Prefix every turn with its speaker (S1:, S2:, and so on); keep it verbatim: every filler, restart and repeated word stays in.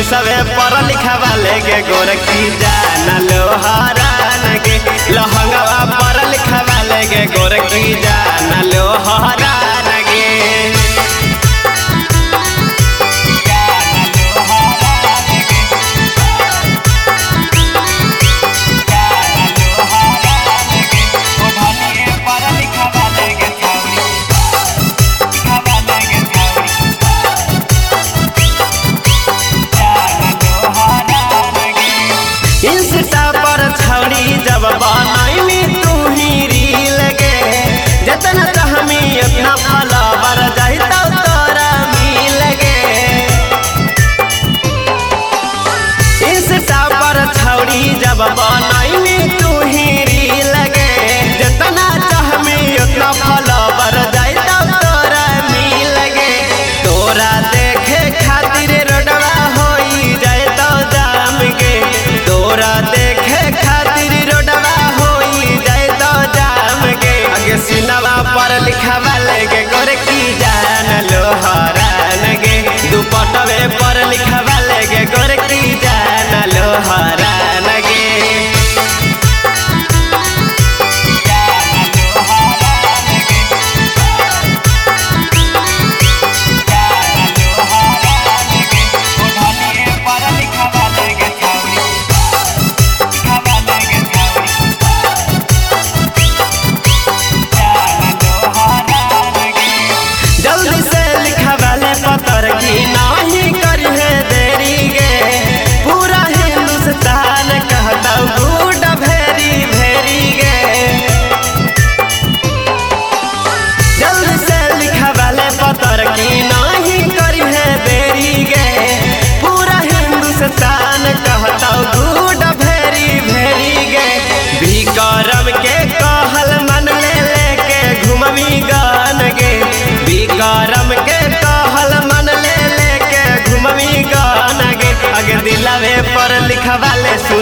S1: सबे पढ़ लिखवा लेके गोरखी जान लो हरान गे लहंगवा पढ़ लिखवा लेके गोरखी जान लो हरान गे जब बनाई तू ही रील गे जतना चाहमी उतना फलावर जाता तोरा मिल गे इंस्टा पर छौड़ी जब बनाई तू ही रील गे जतना चाहमी उतना फलावर जाता तोरा मिल गे तोरा देखे खातिर रोडवा होई जाता जाम गे तोरा देखे खातिर सिनवा पर लिखवा लेके गोरखी जान लो हरान गे दुपट्टवे पर लिखवा लेके गोरखी जान लो हरान गे नहीं करिए देरी गे पूरा हिंदुस्तान कहता गुड भेरी भेरी गे जल्दी से लिखवा ले पतर की नहीं करिए देरी गे पूरा हिंदुस्तान कहता गुड भेरी भेरी गे विक्रम के कहल मन ले लेके घुमवी गान गे विक्रम के कहल मन ले लेके घुमवी गान गे अगे दिलवे पर लिखवा ले